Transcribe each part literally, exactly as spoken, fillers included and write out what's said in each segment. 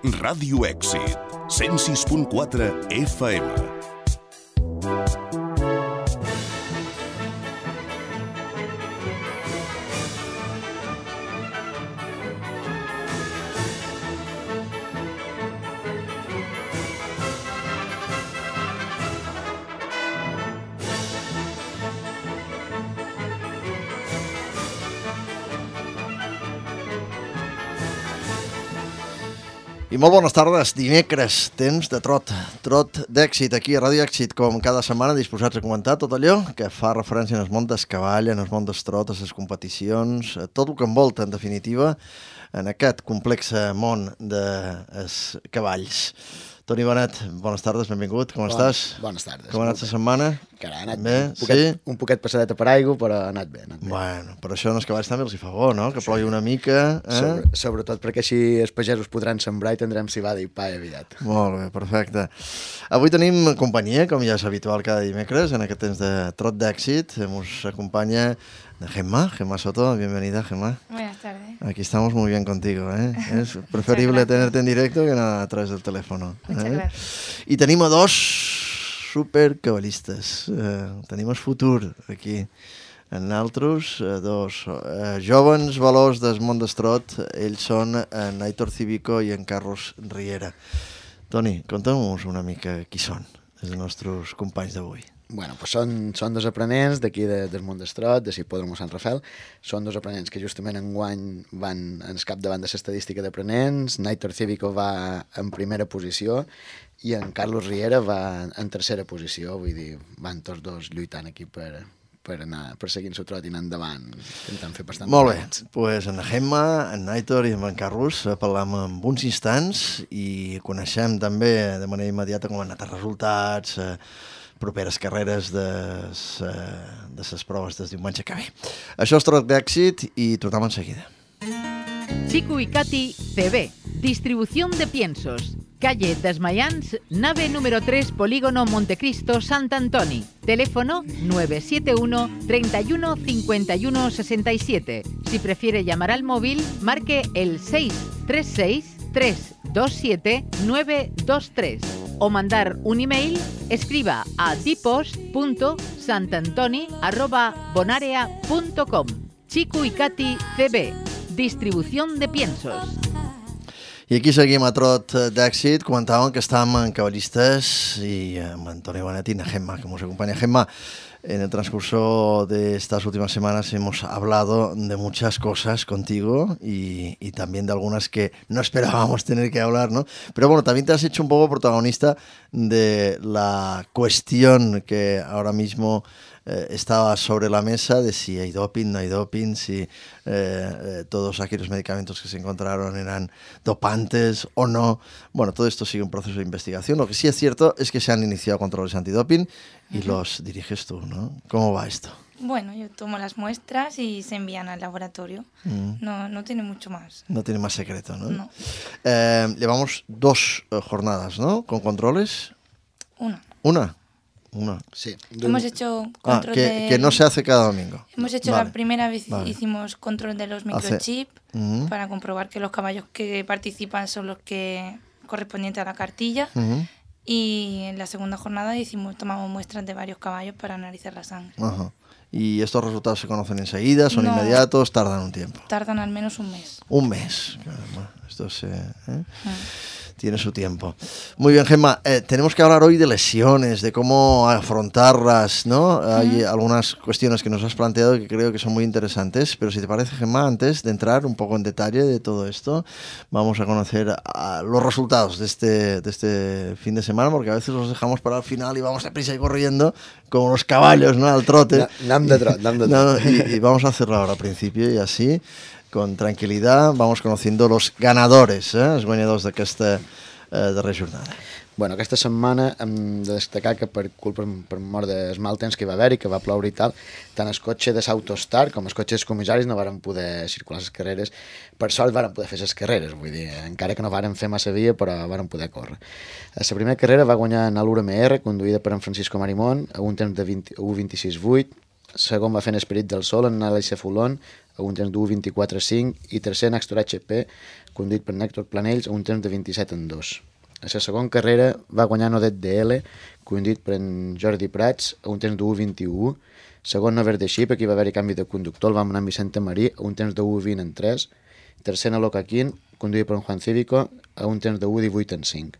Ràdio Èxit, cent sis punt quatre F M. I molt bones tardes, dimecres, temps de trot, trot d'èxit aquí a Ràdio Èxit, com cada setmana disposats a comentar tot allò que fa referència en el món del cavall, en el món dels trots, les competicions, tot el que envolta, en definitiva, en aquest complex món dels cavalls. Toni Benet, bones tardes, benvingut, com Bon, estàs? Bones tardes. Com ha anat la setmana? Carai, ha anat bé. Un poquet, sí? un poquet passadeta per aigua, però ha anat bé. Ha anat bé. Bueno, per això als cavalls també els hi fa bo, no? Que plogui una mica. Eh? Sobre, sobretot perquè així els pagesos podran sembrar i tendrem civada i pa aviat. Molt bé, perfecte. Avui tenim companyia, com ja és habitual cada dimecres, en aquest temps de trot d'èxit. Ens acompanya Gemma, Gemma Soto, bienvenida, Gemma. Buenas tardes. Aquí estamos muy bien contigo, ¿eh? Es preferible tenerte en directo que a través del teléfono. Muchas ¿eh? gracias. I tenim a dos supercavalistes. Eh, tenim el futur aquí. En altres, eh, dos eh, jovens valors del món del trot. Ells són en Aitor Cívico i en Carlos Riera. Toni, conta'm-nos una mica qui són els nostres companys d'avui. Bueno, pues són, són dos aprenents d'aquí de, del món del trot, de Sipòdromo Sant Rafael. Són dos aprenents que justament enguany van en el capdavant de l'estadística d'aprenents. Aitor Cívico va en primera posició i en Carlos Riera va en tercera posició. Vull dir, van tots dos lluitant aquí per, per anar perseguint el trot i anar endavant, intentant fer bastant. Molt bé, doncs pues en Gemma, en Aitor i en Carlos parlam en uns instants i coneixem també de manera immediata com han anat els resultats, eh, properes carreres de, de les proves del diumenge que ve. Això és trot d'èxit i tornem en seguida. Chico y Katy C B, distribución de piensos. Calle Desmayans, nave número tres, Polígono Montecristo, Sant Antoni. Teléfono nueve siete uno, treinta y uno, cincuenta y uno, sesenta y siete. Si prefiere llamar al móvil, marque el seis tres seis, tres dos siete, nueve dos tres. O mandar un email, escriba a dipost punto santantoni arroba bonarea punto com. Chico y Katy C B, distribución de piensos. I aquí seguim a trot d'èxit. Comentàvem que estàvem en caballistes i amb Antoni Benet i en Gemma, que ens acompanya. Gemma, en el transcurso de estas últimas semanas hemos hablado de muchas cosas contigo y, y también de algunas que no esperábamos tener que hablar, ¿no? Pero bueno, también te has hecho un poco protagonista de la cuestión que ahora mismo eh, estaba sobre la mesa de si hay doping, no hay doping, si eh, eh, todos aquellos medicamentos que se encontraron eran dopantes o no. Bueno, todo esto sigue un proceso de investigación. Lo que sí es cierto es que se han iniciado controles antidoping y uh-huh. los diriges tú, ¿no? ¿Cómo va esto? Bueno, yo tomo las muestras y se envían al laboratorio. Mm. No, no tiene mucho más. No tiene más secreto, ¿no? No. Eh, llevamos dos eh, jornadas, ¿no? ¿Con controles? Una. ¿Una? Una. Sí. Hemos hecho ah, control que, de... que no se hace cada domingo. Hemos hecho vale. la primera vez, vale. hicimos control de los microchips hace... uh-huh. para comprobar que los caballos que participan son los que correspondientes a la cartilla. Uh-huh. Y en la segunda jornada hicimos, tomamos muestras de varios caballos para analizar la sangre. Uh-huh. ¿Y estos resultados se conocen enseguida? ¿Son no, inmediatos? ¿Tardan un tiempo? Tardan al menos un mes. Un mes. Caramba, esto se... ¿eh? Uh-huh. Tiene su tiempo. Muy bien, Gemma. Eh, tenemos que hablar hoy de lesiones, de cómo afrontarlas, ¿no? Uh-huh. Hay algunas cuestiones que nos has planteado que creo que son muy interesantes, pero si te parece, Gemma, antes de entrar un poco en detalle de todo esto, vamos a conocer a los resultados de este, de este fin de semana, porque a veces los dejamos para el final y vamos deprisa y corriendo, como los caballos, ¿no? Al trote. Nam de trot, nam de trot. No, y, y vamos a hacerlo ahora al principio y así... con tranquilidad vamos conociendo los ganadores, eh? els guanyadors d'aquesta eh, darrera jornada. Bueno, aquesta setmana hem de destacar que per culpa, per mort del mal temps que hi va haver i que va ploure i tal, tant el cotxe de l'Autostar com els cotxes comissaris no varen poder circular les carreres. Per sort varen poder fer les carreres, vull dir, encara que no varen fer massa via, però varen poder córrer. A la primera carrera va guanyar Nalura M R, conduïda per en Francisco Marimón, a un temps de u vint-i-sis vuit. Segon va fer en Esperit del Sol, en Aleix Fulón, a un temps de u vint-i-quatre cinc, i tercer en Axtor H P, conduït per Nèctor Planells, a un temps de vint-i-set en dos. A la segona carrera va guanyar Nodet D L, conduït per en Jordi Prats, a un temps de u vint-i-u. Segon Nover de Xip, aquí va haver-hi canvi de conductor, el va anar amb Vicente Marí, a un temps de u vint en tres. Tercer en Locaquín, conduït per en Juan Cívico, a un temps de u divuit en cinc.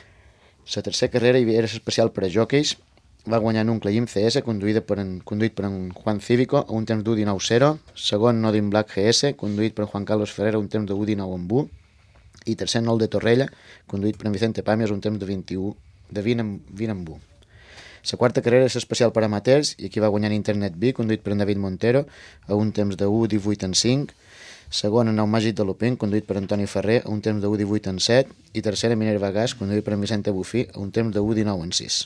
La tercera carrera era especial per a jockeys, va guanyar en un Clayim C S, conduït per en, conduït per en Juan Cívico, a un temps d'u dinou zero. Segon Nodin Black G S, conduït per en Juan Carlos Ferrer, a un temps de u dinou en u. I tercer Nol de Torrella, conduït per en Vicente Pamias, un temps de vint-i-u, de vint en u. La quarta carrera és especial per amateurs, i aquí va guanyar Internet B, conduït per en David Montero, a un temps de u divuit en cinc. Segon, en Nou Màgic de Lupin, conduït per Antoni Ferrer, a un temps de u divuit en set. I tercer, en Minerva Gas, conduït per en Vicente Bufí, a un temps de u dinou en sis.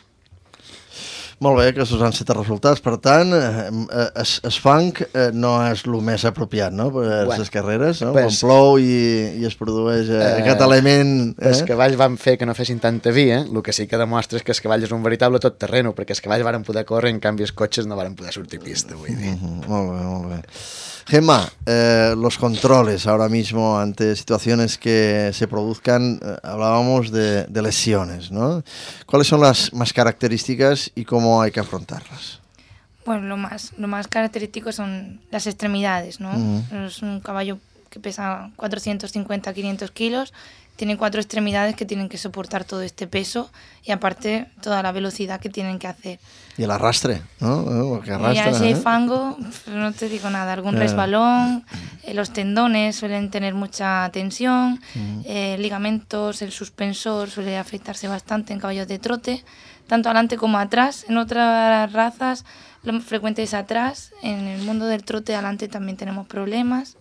Molt bé, aquests han set els resultats. Per tant, eh, es, es funk eh, no és el més apropiat, no?, per les bueno, carreres, no? Pues, quan plou i, i es produeix eh, eh, aquest element... Eh? Els cavalls van fer que no fessin tanta via, el que sí que demostra és que els cavalls és un veritable tot terreno, perquè els cavalls varen poder córrer, en canvi els cotxes no varen poder sortir pista, vull dir. Uh-huh, molt bé, molt bé. Gemma, eh, los controles ahora mismo ante situaciones que se produzcan, eh, hablábamos de, de lesiones, ¿no? ¿Cuáles son las más características y cómo hay que afrontarlas? Bueno, lo más, lo más característico son las extremidades, ¿no? Uh-huh. Es un caballo que pesa cuatrocientos cincuenta a quinientos kilos, tiene cuatro extremidades que tienen que soportar todo este peso y aparte toda la velocidad que tienen que hacer. Y el arrastre, ¿no? Que arrastra, y ya si hay ¿eh? fango, no te digo nada, algún eh. resbalón, eh, los tendones suelen tener mucha tensión, uh-huh. eh, ligamentos, el suspensor suele afectarse bastante en caballos de trote, tanto adelante como atrás. En otras razas lo más frecuente es atrás, en el mundo del trote adelante también tenemos problemas.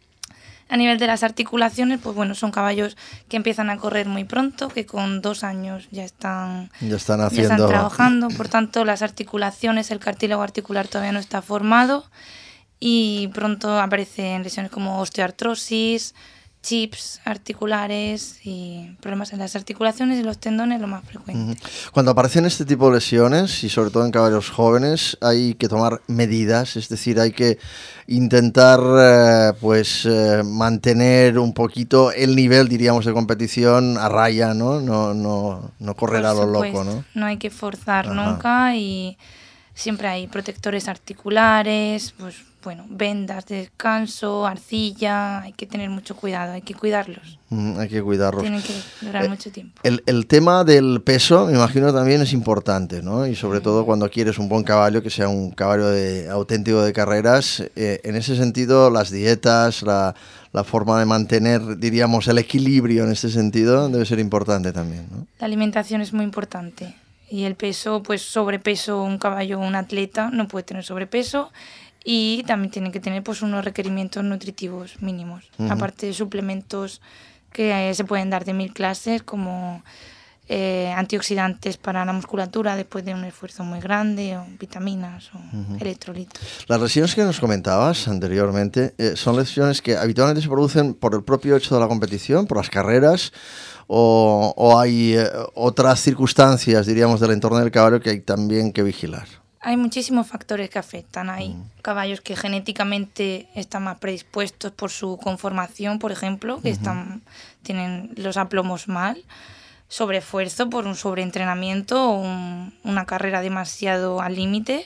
A nivel de las articulaciones, pues bueno, son caballos que empiezan a correr muy pronto, que con dos años ya están, ya están, haciendo... ya están trabajando, por tanto las articulaciones, el cartílago articular todavía no está formado y pronto aparecen lesiones como osteoartrosis, chips articulares y problemas en las articulaciones y los tendones, lo más frecuente. Cuando aparecen este tipo de lesiones, y sobre todo en caballos jóvenes, hay que tomar medidas, es decir, hay que intentar eh, pues eh, mantener un poquito el nivel, diríamos, de competición a raya, ¿no? No, no, no correr a lo loco, ¿no? No hay que forzar Ajá. nunca y siempre hay protectores articulares, pues bueno, vendas de descanso, arcilla, hay que tener mucho cuidado, hay que cuidarlos. Mm, hay que cuidarlos. Tienen que durar eh, mucho tiempo. El, el tema del peso, me imagino, también es importante, ¿no? Y sobre todo cuando quieres un buen caballo, que sea un caballo de, auténtico de carreras. Eh, en ese sentido, las dietas, la, la forma de mantener, diríamos, el equilibrio en ese sentido debe ser importante también, ¿no? La alimentación es muy importante. Y el peso, pues sobrepeso, un caballo, un atleta no puede tener sobrepeso. Y también tienen que tener pues unos requerimientos nutritivos mínimos, uh-huh. aparte de suplementos que eh, se pueden dar de mil clases, como eh, antioxidantes para la musculatura después de un esfuerzo muy grande, o vitaminas o uh-huh. electrolitos. Las lesiones que nos comentabas anteriormente eh, son lesiones que habitualmente se producen por el propio hecho de la competición, por las carreras, o, o hay eh, otras circunstancias, diríamos, del entorno del caballo que hay también que vigilar. Hay muchísimos factores que afectan. Hay mm. caballos que genéticamente están más predispuestos por su conformación, por ejemplo, que uh-huh. están, tienen los aplomos mal, sobreesfuerzo por un sobreentrenamiento o un, una carrera demasiado al límite.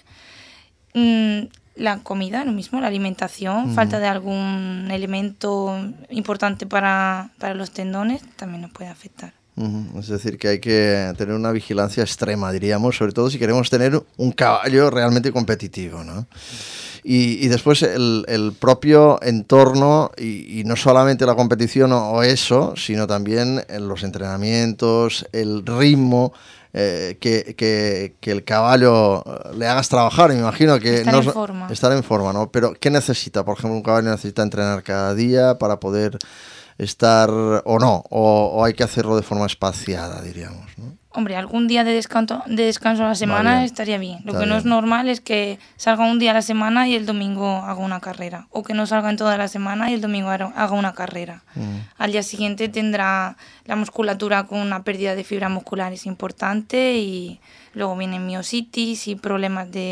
Mm, la comida, lo mismo, la alimentación, uh-huh. falta de algún elemento importante para, para los tendones, también nos puede afectar. Uh-huh. Es decir, que hay que tener una vigilancia extrema, diríamos, sobre todo si queremos tener un caballo realmente competitivo, ¿no? Y, y después el, el propio entorno, y, y no solamente la competición o, o eso, sino también los entrenamientos, el ritmo, eh, que, que, que el caballo le hagas trabajar, me imagino que... Estar no, en forma. Estar en forma, ¿no? Pero ¿qué necesita? Por ejemplo, un caballo necesita entrenar cada día para poder... estar o no, o, o hay que hacerlo de forma espaciada, diríamos, ¿no? Hombre, algún día de descanso, de descanso a la semana bien. estaría bien. Lo Está que bien. no es normal es que salga un día a la semana y el domingo haga una carrera, o que no salga en toda la semana y el domingo haga una carrera. Mm. Al día siguiente tendrá la musculatura con una pérdida de fibras musculares importante y luego vienen miositis y problemas de,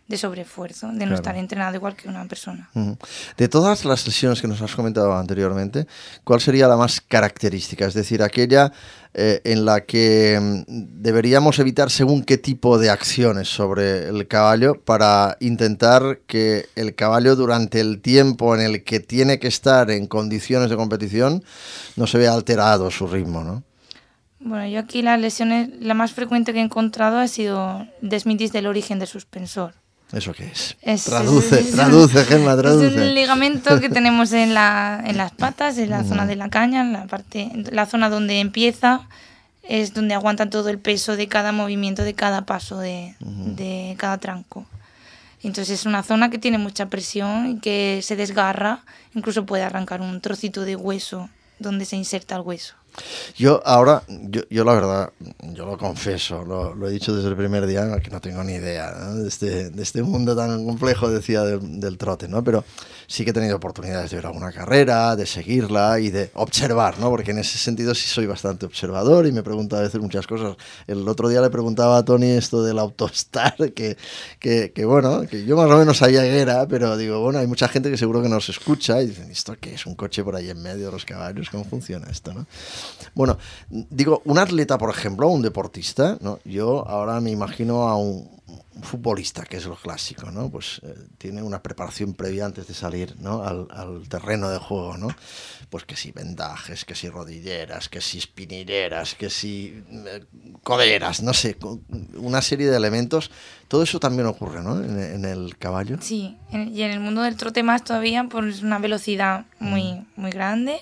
de sobreesfuerzo, de no Claro. estar entrenado igual que una persona. Ujú. De todas las lesiones que nos has comentado anteriormente, ¿cuál sería la más característica? Es decir, aquella eh, en la que mm, deberíamos evitar según qué tipo de acciones sobre el caballo para intentar que el caballo durante el tiempo en el que tiene que estar en condiciones de competición no se vea alterado su ritmo, ¿no? Bueno, yo aquí las lesiones, la más frecuente que he encontrado ha sido desmitis del origen del suspensor. ¿Eso qué es? Es- traduce, es- es- traduce, Gemma, Es traduce. un ligamento que tenemos en, la, en las patas, en la Ujú. zona de la caña, en la, parte, la zona donde empieza, es donde aguanta todo el peso de cada movimiento, de cada paso, de, de cada tranco. Entonces es una zona que tiene mucha presión y que se desgarra, incluso puede arrancar un trocito de hueso donde se inserta el hueso. Yo ahora, yo, yo la verdad, yo lo confieso, lo, lo he dicho desde el primer día, que no tengo ni idea, ¿no? de, este, de este mundo tan complejo, decía, del, del trote, ¿no? Pero sí que he tenido oportunidades de ver alguna carrera, de seguirla y de observar, ¿no? Porque en ese sentido sí soy bastante observador y me pregunto a veces muchas cosas. El otro día le preguntaba a Tony esto del Autostar, que, que, que bueno, que yo más o menos sabía que era, pero digo, bueno, hay mucha gente que seguro que nos escucha y dicen, ¿esto qué es? ¿Un coche por ahí en medio de los caballos? ¿Cómo funciona esto, no? Bueno, digo, un atleta, por ejemplo, un deportista, ¿no? Yo ahora me imagino a un futbolista, que es lo clásico, ¿no? Pues eh, tiene una preparación previa antes de salir, ¿no? al, al terreno de juego, ¿no? Pues que si vendajes, que si rodilleras, que si espinilleras, que si eh, coderas, no sé, una serie de elementos. Todo eso también ocurre, ¿no? En, en el caballo. Sí, en- y en el mundo del trote más todavía, pues una velocidad muy, muy grande.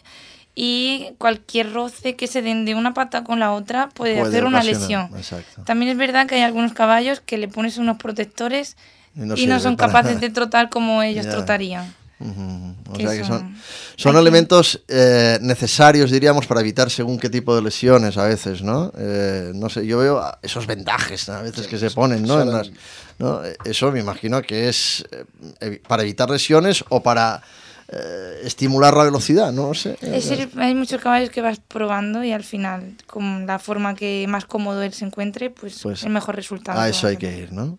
Y cualquier roce que se den de una pata con la otra puede, Puede hacer una ocasionar, lesión. exacto. También es verdad que hay algunos caballos que le pones unos protectores Y no y no sirve son para capaces nada. de trotar como ellos Ya. trotarían. Ujú. O Que sea que son, son- son hay que- elementos eh, necesarios, diríamos, para evitar según qué tipo de lesiones a veces, ¿no? Eh, no sé, yo veo a- esos vendajes, ¿no? A veces Sí, que se ponen, ¿no? En suelen- las- ¿no? Eh, Eso me imagino que es eh, evi- para evitar lesiones o para eh, estimular la velocidad, no sé. Es ir- hay muchos caballos que vas probando y al final, con la forma que más cómodo él se encuentre, pues, Pues el mejor resultado. A va eso hay tener. que ir, ¿no?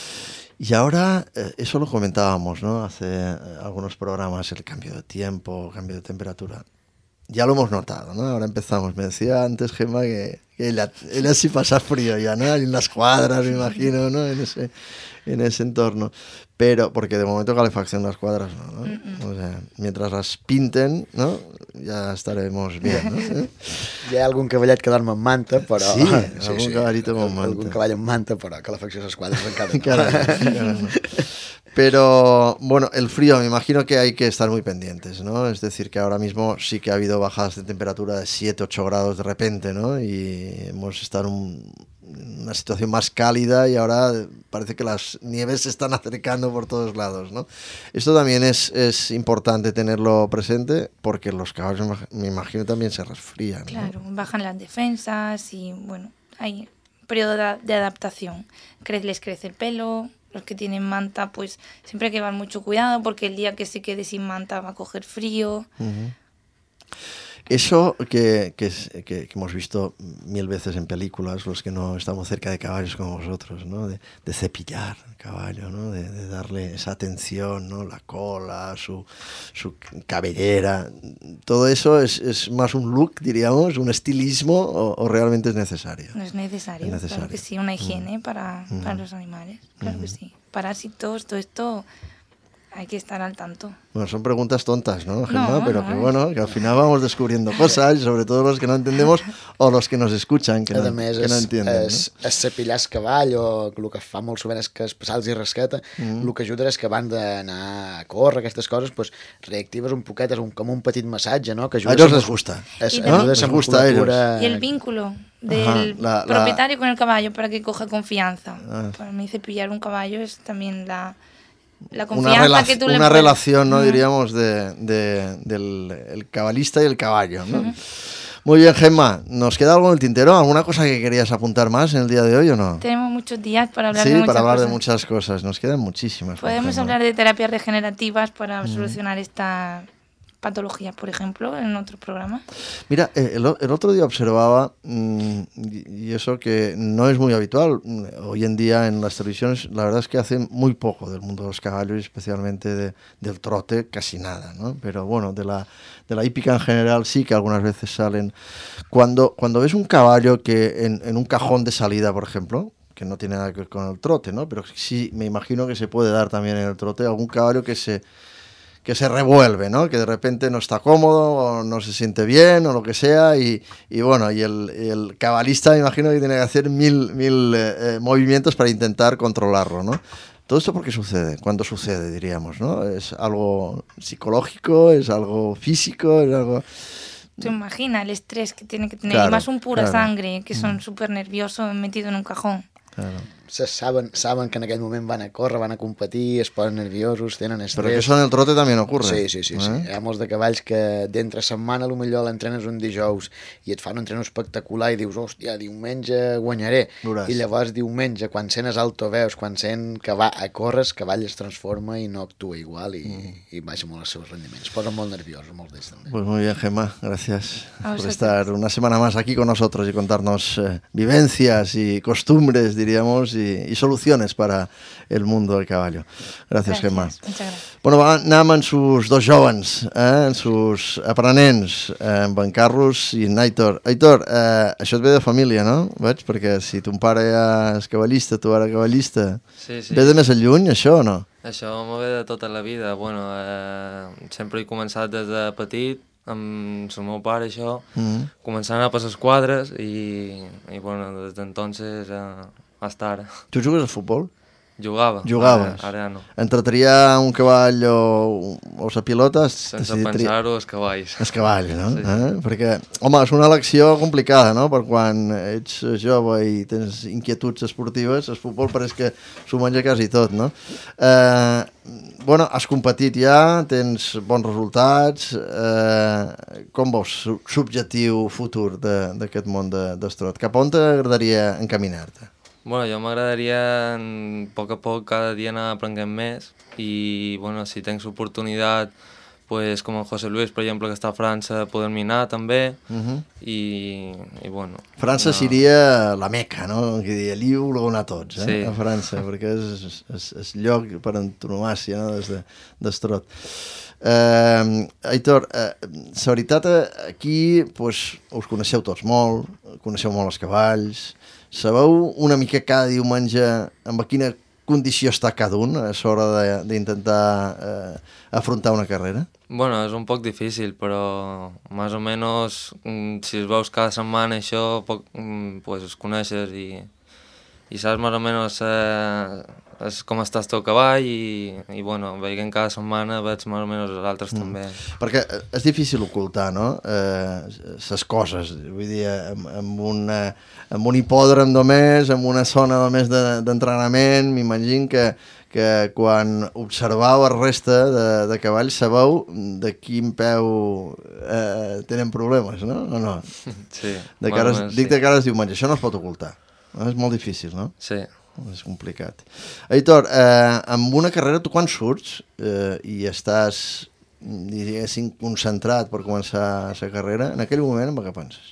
Y ahora, eh, eso lo comentábamos, ¿no? Hace eh, algunos programas, el cambio de tiempo, cambio de temperatura. Ya lo hemos notado, ¿no? Ahora empezamos. Me decía antes Gemma que, que ella, ella sí pasa frío ya, ¿no? En las cuadras, me imagino, ¿no? En ese, en ese entorno. Pero, porque de momento calefacción en las cuadras, ¿no? ¿no? O sea, mientras las pinten, ¿no? Ya estaremos bien, ¿no? ¿Eh? Hi ha algun cavallet que dorm amb manta, però... Sí, algun cavallito amb manta. Algun cavall amb manta, però que l'afecció a les quadres encara no. Encara no, encara no. Pero bueno, el frío, me imagino que hay que estar muy pendientes, ¿no? Es decir, que ahora mismo sí que ha habido bajadas de temperatura de siete, ocho grados de repente, ¿no? Y hemos estado en un- en una situación más cálida y ahora parece que las nieves se están acercando por todos lados, ¿no? Esto también es, es importante tenerlo presente porque los caballos, me imag- me imagino, también se resfrían, ¿no? Claro, bajan las defensas y bueno, hay periodo de, de adaptación. Cre- les crece el pelo, los que tienen manta, pues siempre hay que llevar mucho cuidado porque el día que se quede sin manta va a coger frío. Ujú. Eso que, que, es- que- que hemos visto mil veces en películas, los que no estamos cerca de caballos como vosotros, ¿no? De, de cepillar el caballo, ¿no? De, de darle esa atención, ¿no? La cola, su, su cabellera. Todo eso es, es más un look, diríamos, un estilismo o, o realmente es necesario. No es necesario, Es necesario. claro que sí, una higiene para, para los animales, claro que sí. Parásitos, todo esto hay que estar al tanto. Bueno, son preguntas tontas, ¿no, Gemma? No, Pero no, que es- bueno, que al final vamos descubriendo cosas, y sobre todo los que no entendemos o los que nos escuchan, que A no, més, que no és, entienden, és, és cepillar el cavall o el que fa molt sovint és que es passar-los i rasqueta, mm. el que ajuda és que abans d'anar a córrer, aquestes coses, pues, reactives un poquet, és un, com un petit massatge, no? Que A ajuda ellos sa- les gusta. Es, Y ajuda también- a sa Les gusta a ellos. musculatura. Y el vínculo del Ajá, la- la- propietario con el caballo para que coja confianza. Ah. Para mí cepillar un caballo es también la, la Una, confianza rela- que tú le una puedes- relación, ¿no? Mm. Diríamos, de, de- del el cabalista y el caballo, ¿no? Muy bien, Gemma. ¿Nos queda algo en el tintero? ¿Alguna cosa que querías apuntar más en el día de hoy o no? Tenemos muchos días para hablar Sí, de muchas para hablar cosas. de muchas cosas. Nos quedan muchísimas. con Podemos Gemma. hablar de terapias regenerativas para solucionar esta patologías, por ejemplo, en otro programa. Mira, eh, el, el otro día observaba, mmm, y eso que no es muy habitual, hoy en día en las televisiones, la verdad es que hacen muy poco del mundo de los caballos, especialmente de, del trote, casi nada, ¿no? Pero bueno, de la, de la hípica en general sí que algunas veces salen. Cuando, cuando ves un caballo que en, en un cajón de salida, por ejemplo, que no tiene nada que ver con el trote, ¿no? Pero sí me imagino que se puede dar también en el trote algún caballo que se, que se revuelve, ¿no? Que de repente no está cómodo o no se siente bien o lo que sea y, y bueno, y el, y el cabalista me imagino que tiene que hacer mil, mil eh, movimientos para intentar controlarlo, ¿no? ¿Todo esto por qué sucede? ¿Cuándo sucede, diríamos, no? ¿Es algo psicológico? ¿Es algo físico? ¿Es algo...? Te imaginas el estrés que tiene que tener, claro, y más un pura claro. sangre, que son súper nerviosos metidos en un cajón. Claro. Saben, saben que en aquell moment van a córrer, van a competir, es posen nerviosos, tenen estrès... Però que això en el trote també ocurre. Sí, sí, sí. Eh? sí. Hi ha molts de cavalls que d'entre setmana potser l'entrenes un dijous i et fan un entreno espectacular i dius, hòstia, diumenge guanyaré. Veuràs. I llavors diumenge, quan sent els altoveus, quan sent que va a córrer, el cavall es transforma i no actua igual i, mm. i baixa molt els seus rendiments. Es posen molt nerviosos, molts d'ells també. Pues muy bien, Gemma, gracias A por vosotros. estar una semana más aquí con nosotros y contarnos eh, vivencias y costumbres, diríamos, y, y soluciones para el mundo del caballo. Gracias, Gemma. Muchas gracias. Bueno, va, anem amb sus dos jóvens, eh, amb sus aprenents, eh, amb en Carlos i en Aitor. Aitor, eh, això et ve de família, no? Veig? Perquè si ton pare ja és cavallista, tu ara cavallista, Sí, sí. ve de més lluny, això o no? Això m'ho ve de tota la vida. Bueno, eh, sempre he començat des de petit, amb el meu pare, això, Mm. començant a passar les quadres i, i bueno, des d'entonces eh, hasta ara. Tu jugues a futbol? Jugava. Jugaves? Ara, ara ja no. Entre triar un cavall o, o la pilota... Sense pensar-ho, els cavalls. Els cavalls, no? Sí. Eh? Perquè, home, és una elecció complicada, no? Per quan ets jove i tens inquietuds esportives, el futbol pareix que s'ho menja quasi tot, no? Eh, bueno, has competit ja, tens bons resultats. Eh, com veus l'objectiu futur d'aquest món de, d'estrot? Cap on t'agradaria encaminar-te? Bueno, jo m'agradaria a poc a poc cada dia anar aprenent més i, bueno, si tens oportunitat, pues, com el José Luis, per exemple, que està a França, poder-m'hi anar també Uh -huh. i, i, bueno... França no. seria la Meca, no? Que diria, allí ho voleu anar tots, eh? Sí. A França, perquè és, és, és lloc per antonomàcia, no? Des de, d'estrot. Eh, Aitor, eh, la veritat, aquí pues, us coneixeu tots molt, coneixeu molt els cavalls, sabeu una mica cada diumenge amb quina condició està cada un a l'hora d'intentar eh, afrontar una carrera? Bueno, és un poc difícil, però més o menys, mm, si es veus cada setmana això, poc, mm, pues es coneixes i, i saps més o menys eh, és com està el teu cavall i, i bueno, veient cada setmana veig més o menys els altres mm. també. Perquè és difícil ocultar, no?, les eh, coses, vull dir, amb, amb, una, amb un hipòdrom només, amb una zona només de, d'entrenament, m'imagino que que quan observau la resta de, de cavalls sabeu de quin peu eh, tenen problemes, no? O no? Sí. De cara, bueno, dic sí. de cara als diumenges, això no es pot ocultar. No? És molt difícil, no? Sí. És complicat. Aitor, eh, amb una carrera tu quan surts eh, i estàs, diguéssim, concentrat per començar la carrera, en aquell moment en què penses?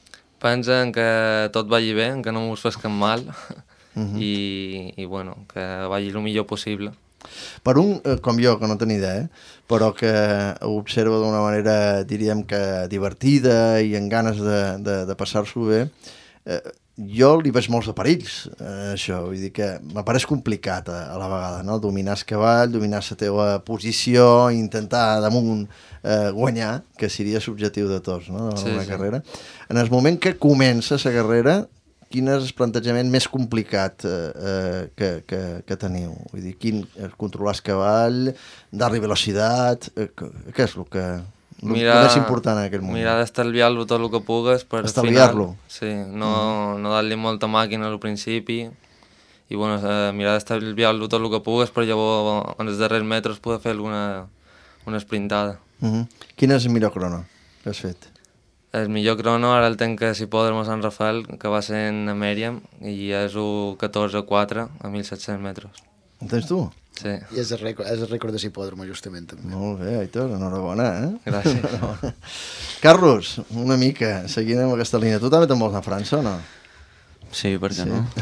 Pensen que tot vagi bé, que no mos fes cap mal Uh -huh. i, i bueno, que vagi el millor possible. Per un, eh, com jo, que no tenia idea, eh, però que ho observa d'una manera, diríem que divertida i amb ganes de, de, de passar-s'ho bé, eh, jo li veig molts de perills, eh, això, vull dir que m'apareix complicat a, a la vegada, no? Dominar el cavall, dominar la teva posició, intentar damunt eh, guanyar, que seria l'objectiu de tots, no?, de Sí, una sí. carrera. En el moment que comença la carrera, quin és el plantejament més complicat eh, eh, que, que, que teniu? Vull dir, quin, eh, controlar el cavall, dar-li velocitat, eh, què és el que... El Mirar, més important en aquell moment? Mirar d'estalviar-lo tot el que pugues per Estalviar-lo? Final, sí, no, mm. no dar-li molta màquina al principi i bueno, eh, mirar d'estalviar-lo tot el que pugues per llavors en els darrers metres poder fer alguna una sprintada. Uh -huh. Quin és el millor crono que has fet? El millor crono ara el tenc a Hipòdrom a Sant Rafael, que va ser en Mèriam, i és un catorze quatre a mil set-cents metres. En tens tu? Sí. I és el rècord, és el rècord de Sipòdromo, justament, també. Molt bé, Aitor, enhorabona, eh? Gràcies. Enhorabona. Carlos, una mica, seguint amb aquesta línia. Tu també te'n vols anar a França o no? Sí, per què no?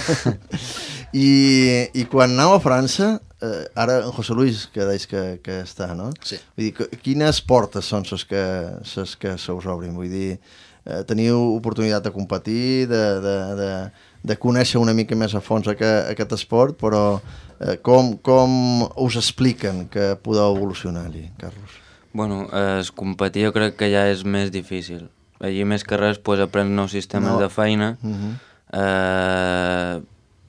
I, I quan aneu a França, eh, ara en José Luis, que deies que, que està, no? Sí. Vull dir, que- quines portes són les que, ses que se us obrin? Vull dir, eh, teniu oportunitat de competir, de, de, de, de conèixer una mica més a fons aquest, aquest esport, però eh, com, com us expliquen que podeu evolucionar allí, Carlos? Bueno, es competir jo crec que ja és més difícil. Allí més que res pues, aprens nous sistemes No. de feina, Uh -huh. eh,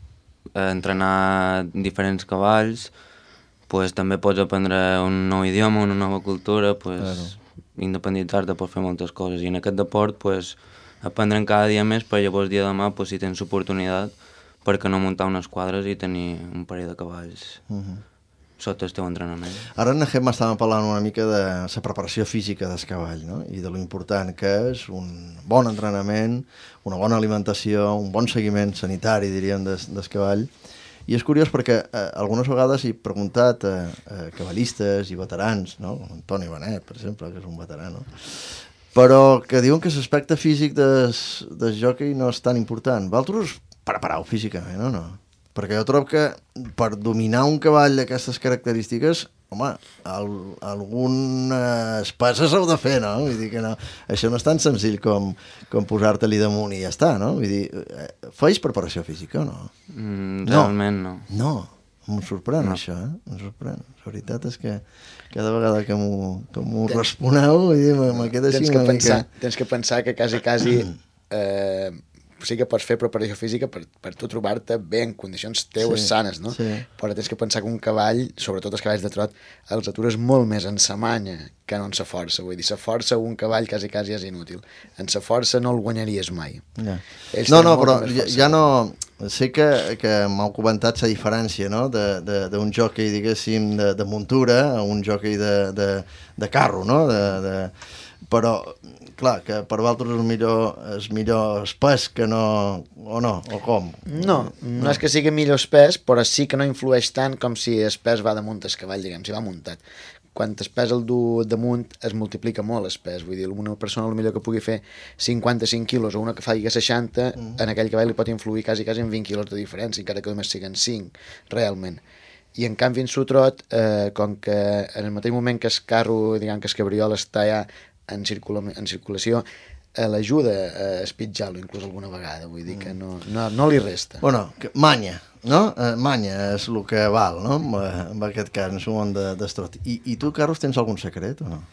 entrenar diferents cavalls, pues, també pots aprendre un nou idioma, una nova cultura, pues, Claro. independitzar-te, pots fer moltes coses. I en aquest deport pues, aprendre'n cada dia més per llavors dia de demà, pues, si tens oportunitat, per què no muntar unes quadres i tenir un parell de cavalls Uh -huh. sota el teu entrenament. Ara en Gemma estàvem parlant una mica de la preparació física del cavall, no? I de lo important que és un bon entrenament, una bona alimentació, un bon seguiment sanitari, diríem, des, del cavall. I és curiós perquè eh, algunes vegades he preguntat a, a cavallistes i veterans, no? Com Antoni Benet, per exemple, que és un veterà, no? Però que diuen que l'aspecte físic del, del jockey no és tan important. Vosaltres us prepareu físicament o no? Perquè jo trobo que per dominar un cavall d'aquestes característiques, home, al, algunes passes heu de fer, no? Vull dir que no, això no és tan senzill com, com posar-te-li damunt i ja està, no? Vull dir, eh, feis preparació física o no? Mm, No. realment no. No, em sorprèn No. això, eh? Em sorprèn. La veritat és que cada vegada que m'ho que m'ho responeu, vull dir, me, me queda així Tens que, una pensar, mica... tens que pensar que quasi, quasi eh, sí que pots fer preparació física per, per tu trobar-te bé en condicions teues Sí, sanes, no? sí. Però tens que pensar que un cavall, sobretot els cavalls de trot, els atures molt més en sa manya que no en sa força. Vull dir, sa força un cavall quasi, quasi és inútil. En sa força no el guanyaries mai. Ja. Ells No, tenen no, molta però més ja, força. ja no... Sé que, que m'heu comentat la diferència, no?, de- de- d'un jockey, diguéssim, de, de muntura a un jockey de, de, de carro, no? De, de... Però, clar, que per vosaltres és millor, és millor espès que no... O no? O com? No, no és que sigui millor espès, però sí que no influeix tant com si espès va damunt el cavall, diguem, si va muntat. Quan espès el du damunt es multiplica molt espès, vull dir, una persona millor que pugui fer cinquanta-cinc quilos o una que faci seixanta, mm. en aquell cavall li pot influir quasi, quasi en vint quilos de diferència, encara que només siguin cinc, realment. I en canvi en su trot, eh, com que en el mateix moment que el carro, diguem que el cabriol està ja en, circula, en circulació, eh, l'ajuda a espitjar-lo inclús alguna vegada, vull dir que no, no, no li resta. Bueno, que, manya, no? Eh, manya és el que val, no? En, en aquest cas, en el món de, d'estrot. I, I tu, Carlos, tens algun secret o no?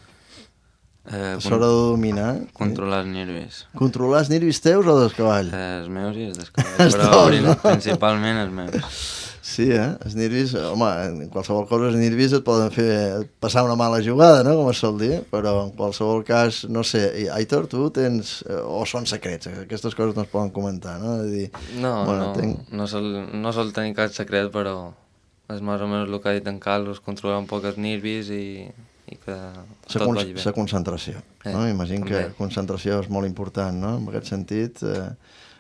Eh, A l'hora de dominar... Controlar els nervis. Controlar els nervis teus o dels cavalls? Eh, els meus i els dels cavalls, Els però dos, prin- no? principalment els meus. Sí, eh? Els nervis, home, en qualsevol cosa els nervis et poden fer passar una mala jugada, no?, com es sol dir, però en qualsevol cas, no sé, i, Aitor, tu tens... eh, o són secrets, aquestes coses no es poden comentar, no? De dir, No, bueno, no, tenc- no, sol, no sol tenir cap secret, però és més o menys el que ha dit en Carlos, controlar un poc els nervis i, i que La, tot con vagi bé. la concentració, Eh, no? M'imagino que també. concentració és molt important, no? En aquest sentit, eh,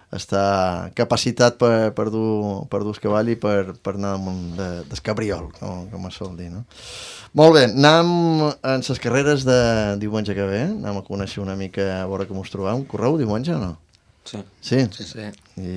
està capacitat per, per, dur, per dur el cavall i per, per anar damunt de, del cabriol, com, com es sol dir, no? Molt bé, anem en les carreres de diumenge que ve, anem a conèixer una mica a veure com us trobam. Correu diumenge o no? Sí. Sí? Sí, sí.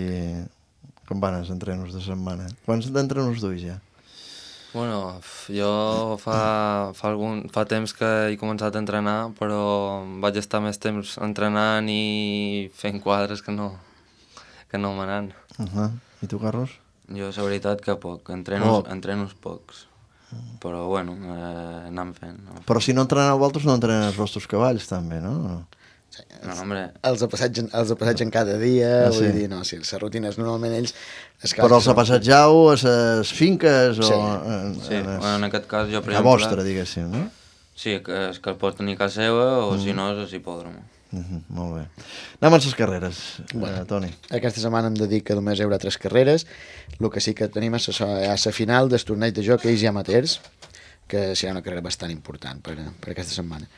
I com van els entrenos de setmana? Quants d'entrenos duis ja? Bueno, f- jo fa, fa, algun, fa temps que he començat a entrenar, però vaig estar més temps entrenant i fent quadres que no, que no manant. Uh -huh. I tu, Carlos? Jo, la veritat, que poc. Entrenos, Poc. entrenos pocs. Però, bueno, eh, anem fent. No? Però si no entreneu vosaltres, no entrenen els vostres cavalls, també, no? O no? No, hombre, Els passatgen, els passatgen cada dia, Ah, vull sí? dir, no, si les rutines normalment ells... Els Però els són- passatjau a les finques o Sí. en, sí, en, bueno, en aquest cas jo, per a exemple... vostra, diguéssim, no? Sí, que, és que el pot tenir a casa seva o, si no, és a Hipòdromo. Uh -huh, molt bé. Anem amb les carreres, Bueno. eh, Toni. Aquesta setmana hem de dir que només hi haurà tres carreres. El que sí que tenim és la, la final del torneig de jockeys i amateurs, que serà una carrera bastant important per, per aquesta setmana.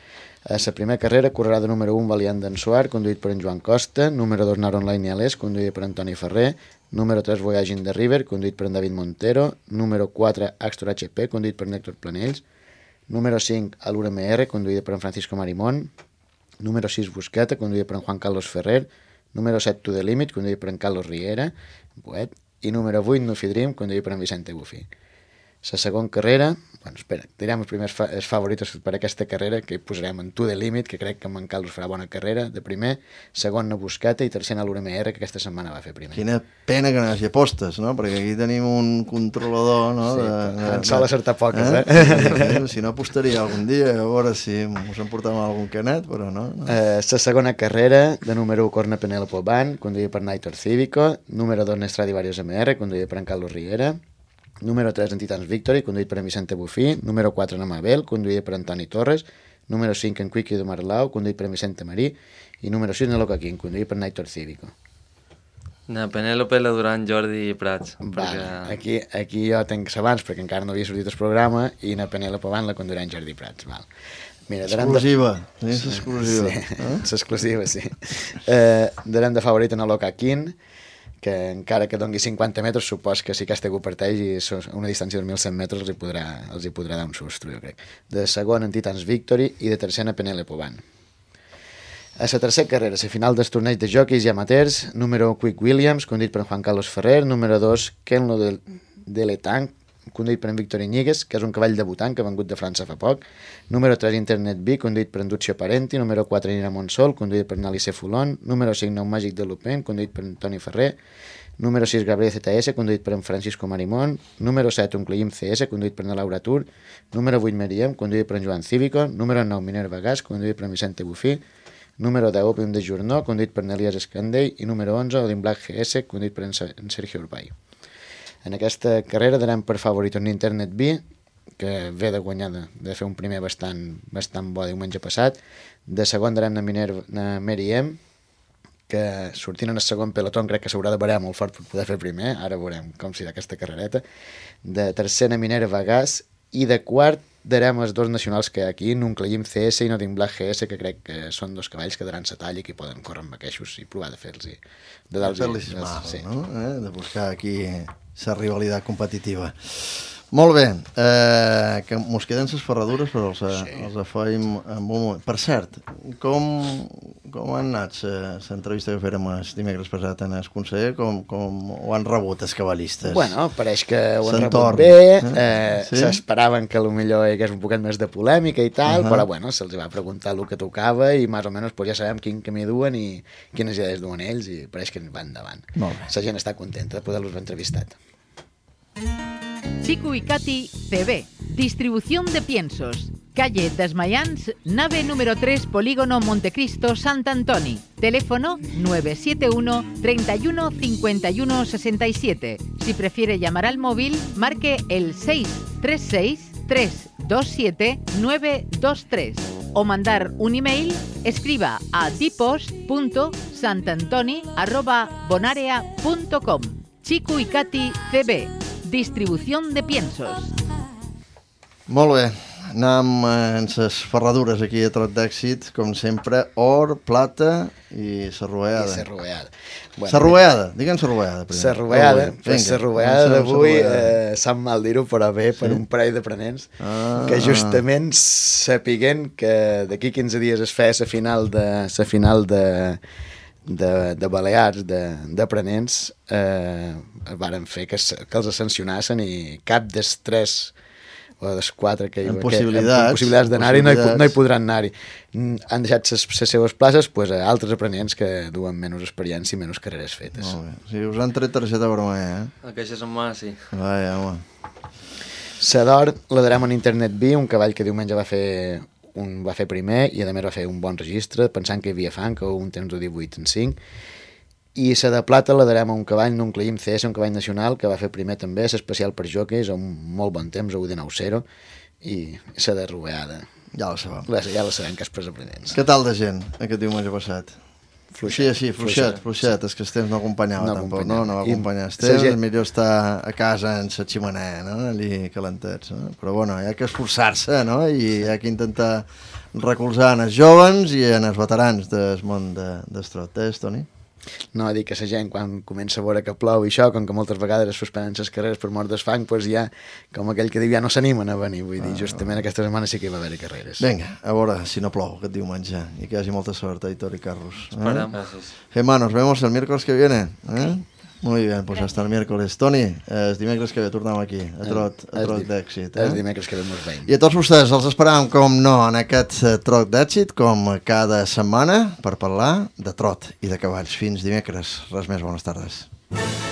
A la primera carrera correrà de número un Valiant d'en Suar, conduït per en Joan Costa, número dos Nar Online Nialés, conduït per Antoni Ferrer, número tres Voyaging the River, conduït per en David Montero, número quatre Axtor H P, conduït per en Héctor Planells, número cinc Alura M R, conduïda per en Francisco Marimón, número sis Busqueta, conduïda per en Juan Carlos Ferrer, número set To The Limit, conduït per en Carlos Riera, poet, i número vuit Nufi Dream, conduït per en Vicente Bufí. La segona carrera, bueno, espera, direm els primers fa els favoritos per aquesta carrera, que hi posarem en To The Limit, que crec que en Carlos farà bona carrera, de primer, segon na Busqueta i tercer na l'U R M R, que aquesta setmana va fer primer. Quina pena que no hi hagi apostes, no? Perquè aquí tenim un controlador, no? Sí, de, de, en sol acertar poques, eh? eh? Si no apostaria algun dia, a veure si us emportàvem algun canet, però no. no. Eh, la segona carrera, de número u Corna Penélope Van, conduïda per Naitor Cívico, número dos Stradivarius M R, conduïda per en Carlos Riera, número tres en Titans Victory, conduït per en Vicente Bufí, número quatre en Amabel, conduït per Antoni Torres, número cinc en Quicky de Marlau, conduït per en Vicente Marí, i número sis en Loca King, conduït per Naitor Cívico. Na Penélope la Duran Jordi Prats. Vale. Perquè... Aquí, aquí jo tenc abans, perquè encara no havia sortit el programa, i na Penélope Van la conduirà en Jordi Prats. Val. Mira, exclusiva, de... és exclusiva. Sí, eh? és exclusiva, sí. Eh, darem de favorit en el Loca King, que encara que dongui cinquanta metres, supos que si aquesta algú parteix i a una distància de mil cent metres els hi podrà, els hi podrà dar un sustro, jo crec. De segon en Titans Victory i de tercer en Penélope Van. A la tercera carrera, la final del torneig de jockeys i amateurs, número un Quick Williams, conduït per Juan Carlos Ferrer, número dos Kenlo de, de Letang, conduït per en Víctor Iñiguez, que és un cavall debutant que ha vengut de França fa poc, número tres Internet B, conduït per en Duccio Parenti, número quatre Nina Monsol, conduït per en Alice Fulon, número cinc Nou Màgic de Lupin, conduït per en Toni Ferrer, número sis Gabriel Z S, conduït per en Francisco Marimón, número set Uncleim C S, conduït per en Laura Tur, número vuit Meriem, conduït per en Joan Cívico, número nou Minerva Gas, conduït per en Vicente Bufí, número deu Opium de Journó, conduït per en Elias Escandell, i número onze Odin Black G S, conduït per en Sergio Urbay. En aquesta carrera darem per favorit un Internet B, que ve de guanyar, de, de fer un primer bastant, bastant bo diumenge passat. De segon darem na, Minerva, na Mary M, que sortint en el segon pelotó crec que s'haurà de barear molt fort per poder fer primer, ara veurem com serà aquesta carrereta. De tercer na Minerva Gas, i de quart darem els dos nacionals que hi ha aquí, Nuncleim C S i Notting Black G S, que crec que són dos cavalls que daran sa talla i que poden córrer amb aqueixos i provar de fer-los de de fer-los mal, sí. No? Eh? De buscar aquí la rivalitat competitiva. Molt bé, eh, que mos queden les ferradures, però els, sí. els afoim en un moment. Per cert, com, com han anat l'entrevista que fèrem el dimecres passat en el conseller? Com, com ho han rebut els cavallistes? Bueno, pareix que ho han rebut bé, eh, sí? S'esperaven que potser hi hagués un poquet més de polèmica i tal, uh -huh. però bueno, se'ls va preguntar el que tocava i més o menys pues, ja sabem quin camí duen i quines idees duen ells i pareix que van endavant. La gent està contenta de poder-los haver entrevistat. Chico y Katy C B, distribución de piensos. Calle Desmayans, nave número tres, Polígono Montecristo, Sant Antoni. Teléfono nueve siete uno, treinta y uno, cincuenta y uno, sesenta y siete. Si prefiere llamar al móvil, marque el seis tres seis, tres dos siete, nueve dos tres. O mandar un email, escriba a dipost punto santantoni arroba bonarea punto com. Chico y Katy C B, distribución de piensos. Molt bé, anem en les ferradures aquí a trot d'èxit, com sempre, or, plata i serroeada. I serroeada. Bueno, serroeada, digue'm serroeada primer. Serroeada, pues serroeada d'avui, eh, sap mal dir-ho, però bé per sí? un parell d'aprenents, ah, que justament sapiguent que d'aquí quinze dies es feia la final de la final de de, de Balears, d'aprenents, eh, varen fer que, que els sancionassen i cap dels tres o dels quatre que hi ha possibilitats, possibilitats d'anar-hi no, hi, no hi podran anar-hi. Han deixat les seves places pues, a altres aprenents que duen menys experiència i menys carreres fetes. Molt bé. O sigui, us han tret targeta vermella, eh? Aquesta setmana sí. Vaja, home. La d'or la darem en Internet B, un cavall que diumenge va fer un va fer primer i a més va fer un bon registre pensant que hi havia fan, que un temps de divuit en cinc, i la de plata la darem a un cavall Nuncleim C S, un cavall nacional que va fer primer també, l'especial per jockeys, a un molt bon temps, a un de nou zero, i la de robeada ja la sabem, ja la sabem que és per aprenents. Què tal de gent aquest diumenge passat? Fluixet, sí, fluixet, fluixet, és que el temps no acompanyava no tampoc, no? No va acompanyar el temps, el millor està a casa en la ximenea, no? Allí calentets, no? Però bueno, hi ha que esforçar-se, no? I hi ha que intentar recolzant els jovens i en els veterans del món de, del trot, eh, Toni? No, dic que la gent, quan comença a veure que plou i això, com que moltes vegades es suspenen les carreres per mort del fang, doncs ja, com aquell que diu, ja no s'animen a venir. Vull dir, justament aquesta setmana sí que hi va haver carreres. Vinga, a veure si no plou aquest diumenge i que hi hagi molta sort, Aitor y Carlos. ¿Eh? Esperem. Gràcies. Gemma, nos vemos el miércoles que viene. ¿Eh? Muy bien, pues hasta el miércoles. Toni, eh, el dimecres que ve tornem aquí, a trot, a trot d'èxit. Eh? El dimecres que ve mos veiem. I a tots vostès els esperàvem, com no, en aquest eh, trot d'èxit, com cada setmana, per parlar de trot i de cavalls. Fins dimecres. Res més, bones tardes.